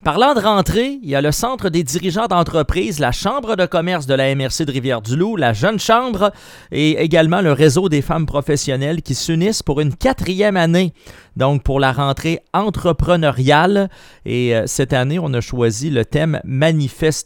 Parlant de rentrée, il y a le Centre des dirigeants d'entreprise, la Chambre de commerce de la MRC de Rivière-du-Loup, la Jeune Chambre et également le Réseau des femmes professionnelles qui s'unissent pour une 4e année, donc pour la rentrée entrepreneuriale. Et cette année, on a choisi le thème « Manifeste-toi ».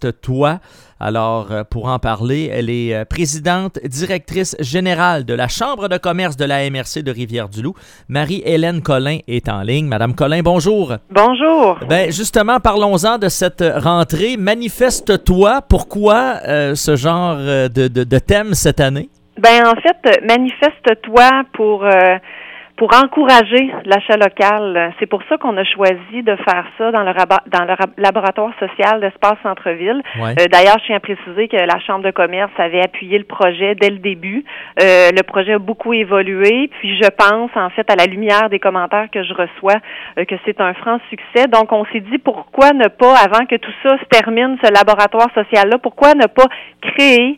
Alors, pour en parler, elle est présidente, directrice générale de la Chambre de commerce de la MRC de Rivière-du-Loup. Marie-Hélène Collin est en ligne. Madame Collin, bonjour. Bonjour. Ben justement, parlons-en de cette rentrée. Manifeste-toi. Pourquoi ce genre de thème cette année? Ben en fait, manifeste-toi pour encourager l'achat local. C'est pour ça qu'on a choisi de faire ça dans le laboratoire social d'Espace Centre-Ville. Ouais. D'ailleurs, je tiens à préciser que la Chambre de commerce avait appuyé le projet dès le début. Le projet a beaucoup évolué, puis je pense, en fait, à la lumière des commentaires que je reçois, que c'est un franc succès. Donc, on s'est dit, pourquoi ne pas, avant que tout ça se termine, ce laboratoire social-là, pourquoi ne pas créer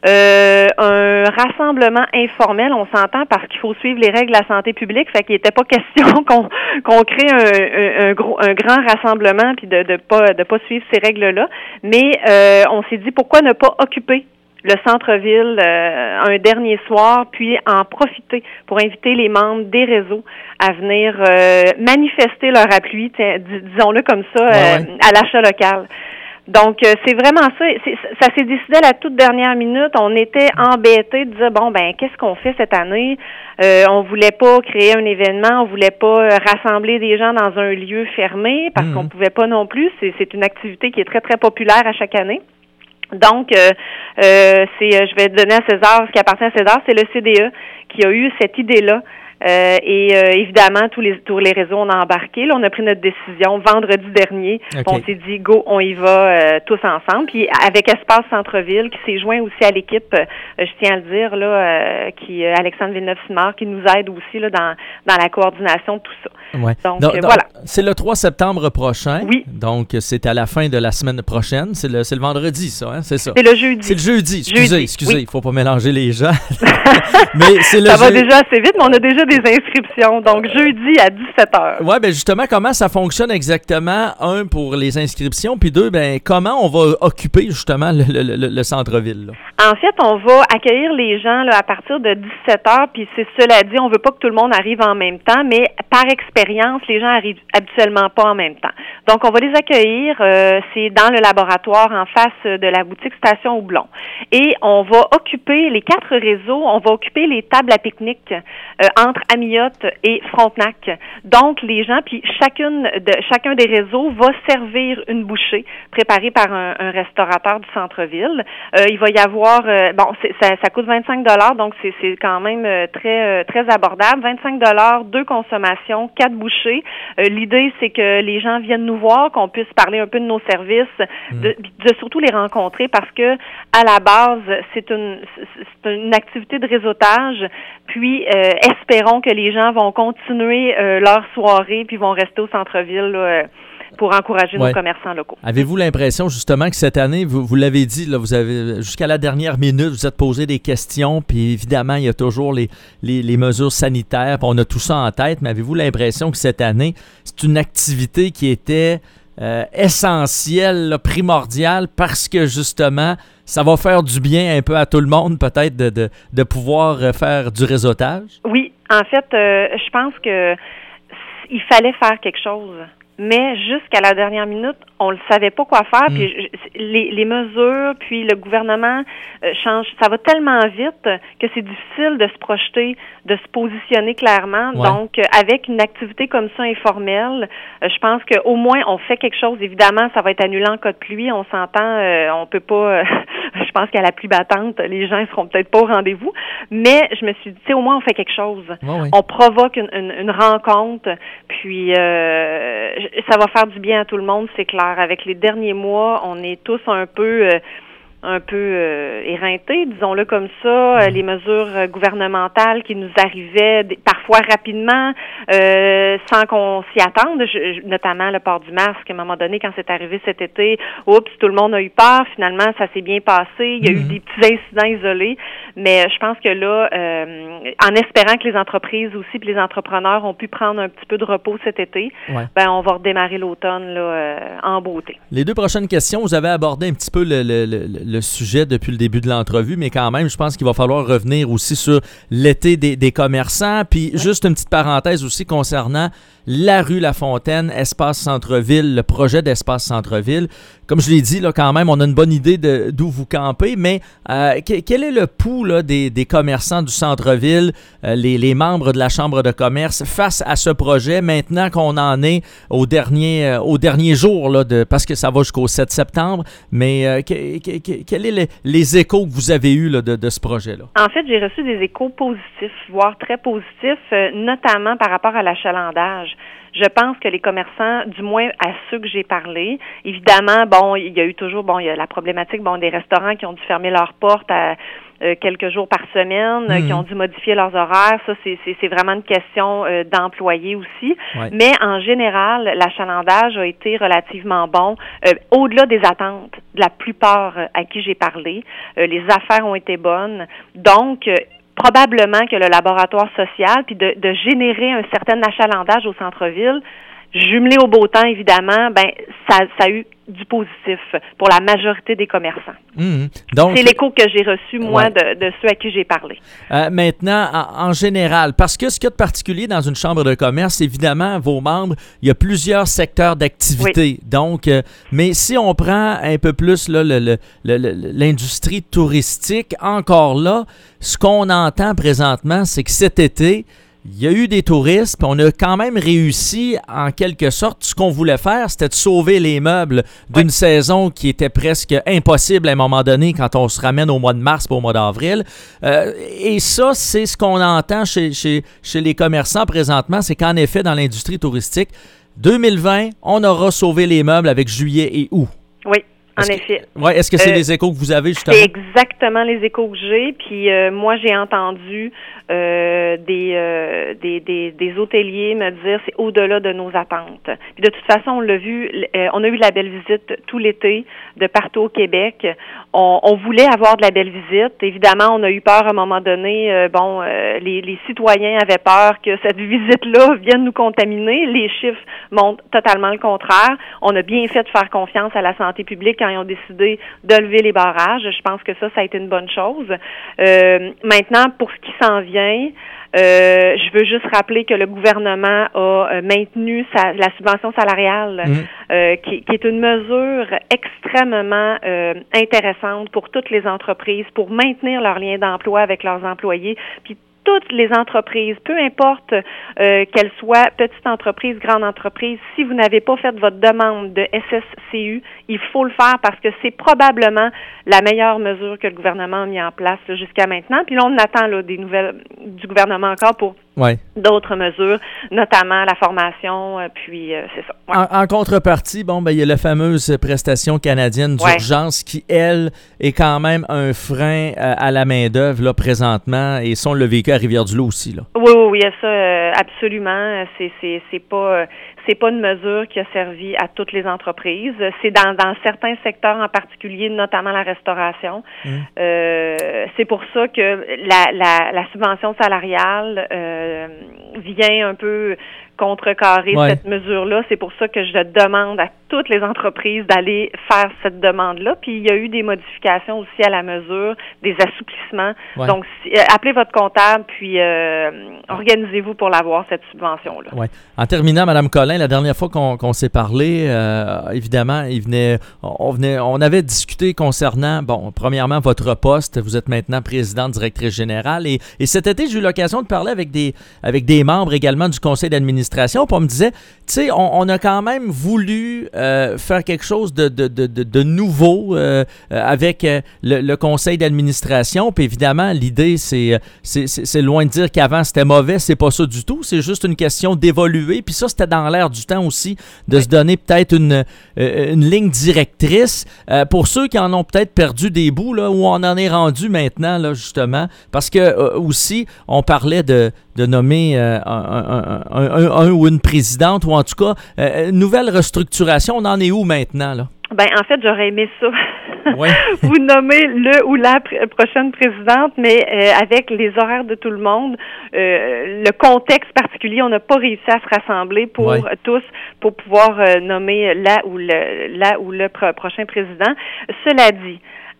un rassemblement informel, on s'entend, parce qu'il faut suivre les règles de la santé publique, fait qu'il n'était pas question qu'on crée un grand rassemblement puis de pas suivre ces règles-là, mais on s'est dit pourquoi ne pas occuper le centre-ville un dernier soir, puis en profiter pour inviter les membres des réseaux à venir manifester leur appui, disons-le comme ça, à l'achat local. Donc, c'est vraiment ça. Ça s'est décidé à la toute dernière minute. On était embêtés de dire, bon, ben, qu'est-ce qu'on fait cette année? On voulait pas créer un événement, on voulait pas rassembler des gens dans un lieu fermé parce qu'on pouvait pas non plus. C'est une activité qui est très, très populaire à chaque année. Donc, je vais donner à César ce qui appartient à César, c'est le CDE qui a eu cette idée-là. Évidemment, tous les réseaux ont embarqué. Là, on a pris notre décision vendredi dernier. Okay. On s'est dit, go, on y va tous ensemble. Puis avec Espace Centre-Ville, qui s'est joint aussi à l'équipe, je tiens à le dire, là, Alexandre Villeneuve-Simard, qui nous aide aussi là, dans la coordination de tout ça. Ouais. Donc, voilà. C'est le 3 septembre prochain. Oui. Donc, c'est à la fin de la semaine prochaine. C'est le vendredi, ça, hein? C'est ça. C'est le jeudi. C'est le jeudi. Excusez. Il faut pas mélanger les gens. Mais c'est le ça va déjà assez vite, mais on a déjà des inscriptions. Donc, jeudi à 17h. Oui, bien justement, comment ça fonctionne exactement? Un, pour les inscriptions, puis deux, ben comment on va occuper justement le centre-ville? Là? En fait, on va accueillir les gens là, à partir de 17h, puis c'est cela dit, on veut pas que tout le monde arrive en même temps, mais par expérience, les gens arrivent habituellement pas en même temps. Donc, on va les accueillir, c'est dans le laboratoire en face de la boutique Station Houblon. Et on va occuper les 4 réseaux, on va occuper les tables à pique-nique entre Amiotte et Frontenac. Donc, les gens, puis chacun des réseaux va servir une bouchée préparée par un restaurateur du centre-ville. Il va y avoir, ça coûte 25 $, donc c'est quand même très très abordable. 25 $, 2 consommations, 4 bouchées. L'idée, c'est que les gens viennent nous voir, qu'on puisse parler un peu de nos services, de surtout les rencontrer, parce que à la base, c'est une activité de réseautage. Puis, espérons que les gens vont continuer leur soirée puis vont rester au centre-ville là, pour encourager nos commerçants locaux. Avez-vous l'impression justement que cette année, vous l'avez dit, là, vous avez jusqu'à la dernière minute, vous êtes posé des questions, puis évidemment, il y a toujours les mesures sanitaires, puis on a tout ça en tête, mais avez-vous l'impression que cette année, c'est une activité qui était essentielle, là, primordiale, parce que justement, ça va faire du bien un peu à tout le monde, peut-être, de pouvoir faire du réseautage? Oui, en fait, je pense que il fallait faire quelque chose. Mais jusqu'à la dernière minute, on ne savait pas quoi faire. Puis les mesures, puis le gouvernement change. Ça va tellement vite que c'est difficile de se projeter, de se positionner clairement. Ouais. Donc, avec une activité comme ça informelle, je pense qu'au moins on fait quelque chose. Évidemment, ça va être annulé en cas de pluie. On s'entend, on peut pas. Je pense qu'à la pluie battante, les gens ne seront peut-être pas au rendez-vous. Mais je me suis dit, tu sais, au moins on fait quelque chose. Ouais. On provoque une rencontre. Puis ça va faire du bien à tout le monde, c'est clair. Avec les derniers mois, on est tous un peu un peu éreinté, disons-le comme ça, les mesures gouvernementales qui nous arrivaient parfois rapidement, sans qu'on s'y attende, notamment le port du masque. À un moment donné, quand c'est arrivé cet été, tout le monde a eu peur. Finalement, ça s'est bien passé. Il y a eu des petits incidents isolés, mais je pense que là, en espérant que les entreprises aussi, puis les entrepreneurs ont pu prendre un petit peu de repos cet été, on va redémarrer l'automne là, en beauté. Les 2 prochaines questions, vous avez abordé un petit peu le sujet depuis le début de l'entrevue, mais quand même, je pense qu'il va falloir revenir aussi sur l'été des commerçants. Puis juste une petite parenthèse aussi concernant la rue Lafontaine, Espace Centre-Ville, le projet d'Espace Centre-Ville. Comme je l'ai dit, là, quand même, on a une bonne idée d'où vous campez, mais quel est le pouls là, des commerçants du centre-ville, les membres de la Chambre de commerce, face à ce projet, maintenant qu'on en est au dernier jour, là, parce que ça va jusqu'au 7 septembre, mais quels sont les échos que vous avez eus là, de ce projet-là? En fait, j'ai reçu des échos positifs, voire très positifs, notamment par rapport à l'achalandage. Je pense que les commerçants, du moins à ceux que j'ai parlé, évidemment, il y a eu toujours, il y a la problématique, des restaurants qui ont dû fermer leurs portes à quelques jours par semaine, qui ont dû modifier leurs horaires. Ça, c'est vraiment une question d'employés aussi. Ouais. Mais en général, l'achalandage a été relativement bon, au-delà des attentes de la plupart à qui j'ai parlé. Les affaires ont été bonnes. Donc, probablement que le laboratoire social, puis de générer un certain achalandage au centre-ville, jumelé au beau temps, évidemment, ça a eu du positif pour la majorité des commerçants. Donc, c'est l'écho que j'ai reçu, moi, de ceux à qui j'ai parlé. Maintenant, en général, parce que ce qu'il y a de particulier dans une chambre de commerce, évidemment, vos membres, il y a plusieurs secteurs d'activité. Oui. Donc, mais si on prend un peu plus là, l'industrie touristique, encore là, ce qu'on entend présentement, c'est que cet été, il y a eu des touristes, puis on a quand même réussi, en quelque sorte, ce qu'on voulait faire, c'était de sauver les meubles d'une saison qui était presque impossible à un moment donné quand on se ramène au mois de mars ou au mois d'avril. Et ça, c'est ce qu'on entend chez les commerçants présentement, c'est qu'en effet, dans l'industrie touristique, 2020, on aura sauvé les meubles avec juillet et août. Oui. En effet. Est-ce que c'est les échos que vous avez, justement? C'est exactement les échos que j'ai. Puis moi, j'ai entendu des hôteliers me dire c'est au-delà de nos attentes. Puis de toute façon, on l'a vu, on a eu la belle visite tout l'été de partout au Québec. On voulait avoir de la belle visite. Évidemment, on a eu peur à un moment donné. Les citoyens avaient peur que cette visite-là vienne nous contaminer. Les chiffres montrent totalement le contraire. On a bien fait de faire confiance à la santé publique quand ils ont décidé de lever les barrages. Je pense que ça a été une bonne chose. Maintenant, pour ce qui s'en vient, je veux juste rappeler que le gouvernement a maintenu la subvention salariale, qui est une mesure extrêmement intéressante pour toutes les entreprises, pour maintenir leur lien d'emploi avec leurs employés, puis toutes les entreprises, peu importe qu'elles soient petites entreprises, grandes entreprises, si vous n'avez pas fait votre demande de SSCU, il faut le faire parce que c'est probablement la meilleure mesure que le gouvernement a mis en place jusqu'à maintenant. Puis là, on attend des nouvelles du gouvernement encore pour d'autres mesures, notamment la formation, puis c'est ça. Ouais. En contrepartie, il y a la fameuse prestation canadienne d'urgence qui, elle, est quand même un frein à la main-d'œuvre là, présentement, et ça, on l'a vécu à Rivière-du-Loup aussi. Là. Oui, ça, absolument. C'est pas une mesure qui a servi à toutes les entreprises. C'est dans certains secteurs en particulier, notamment la restauration. C'est pour ça que la subvention salariale vient un peu contrecarrer cette mesure-là. C'est pour ça que je demande à toutes les entreprises d'aller faire cette demande-là. Puis il y a eu des modifications aussi à la mesure, des assouplissements. Ouais. Donc, appelez votre comptable, puis organisez-vous pour l'avoir, cette subvention-là. Ouais. En terminant, Mme Collin, la dernière fois qu'on s'est parlé, évidemment, on avait discuté concernant, premièrement, votre poste. Vous êtes maintenant présidente, directrice générale. Et cet été, j'ai eu l'occasion de parler avec des membres également du conseil d'administration. Puis on me disait, sais, on a quand même voulu faire quelque chose de nouveau avec le conseil d'administration. Puis évidemment, l'idée, c'est loin de dire qu'avant, c'était mauvais. C'est pas ça du tout. C'est juste une question d'évoluer. Puis ça, c'était dans l'air du temps aussi, de se donner peut-être une ligne directrice pour ceux qui en ont peut-être perdu des bouts, là, où on en est rendu maintenant, là, justement. Parce que aussi, on parlait de nommer un ou une présidente, ou en tout cas, nouvelle restructuration. On en est où maintenant, là? Ben, en fait, j'aurais aimé ça. Ouais. Vous nommez le ou la prochaine présidente, mais avec les horaires de tout le monde, le contexte particulier, on n'a pas réussi à se rassembler pour tous, pour pouvoir nommer la ou le prochain président. Cela dit,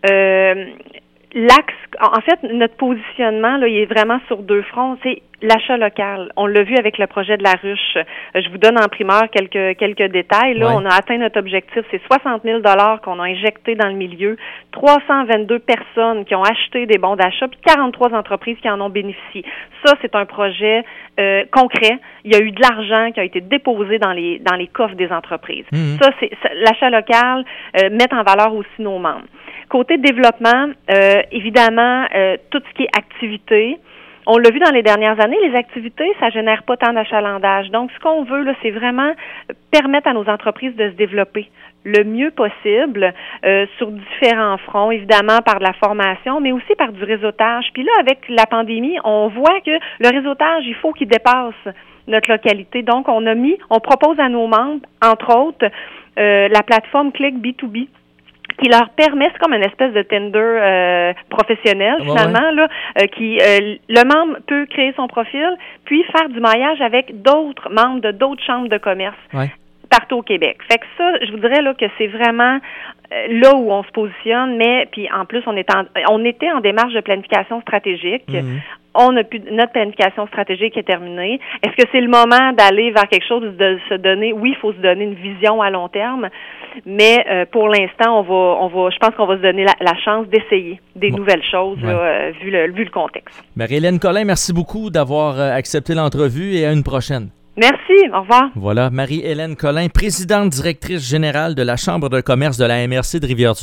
l'axe, en fait, notre positionnement, là, il est vraiment sur deux fronts. C'est l'achat local. On l'a vu avec le projet de la ruche. Je vous donne en primeur quelques détails. Là, on a atteint notre objectif. C'est 60 000 $ qu'on a injecté dans le milieu, 322 personnes qui ont acheté des bons d'achat, puis 43 entreprises qui en ont bénéficié. Ça, c'est un projet concret. Il y a eu de l'argent qui a été déposé dans les coffres des entreprises. Mmh. Ça, c'est l'achat local, mettre en valeur aussi nos membres. Côté développement, évidemment, tout ce qui est activité. On l'a vu dans les dernières années, les activités, ça génère pas tant d'achalandage. Donc, ce qu'on veut, là, c'est vraiment permettre à nos entreprises de se développer le mieux possible sur différents fronts, évidemment par de la formation, mais aussi par du réseautage. Puis là, avec la pandémie, on voit que le réseautage, il faut qu'il dépasse notre localité. Donc, on propose à nos membres, entre autres, la plateforme Click B2B, qui leur permet, c'est comme une espèce de Tinder professionnel finalement, là, le membre peut créer son profil, puis faire du maillage avec d'autres membres de d'autres chambres de commerce partout au Québec. Fait que ça, je vous dirais là que c'est vraiment là où on se positionne, mais puis en plus on était en démarche de planification stratégique. Notre planification stratégique est terminée. Est-ce que c'est le moment d'aller vers quelque chose de se donner? Oui, il faut se donner une vision à long terme, mais pour l'instant, je pense qu'on va se donner la chance d'essayer des nouvelles choses là, vu le contexte. Marie-Hélène Collin, merci beaucoup d'avoir accepté l'entrevue et à une prochaine. Merci, au revoir. Voilà, Marie-Hélène Collin, présidente directrice générale de la Chambre de commerce de la MRC de Rivière-du-Loup.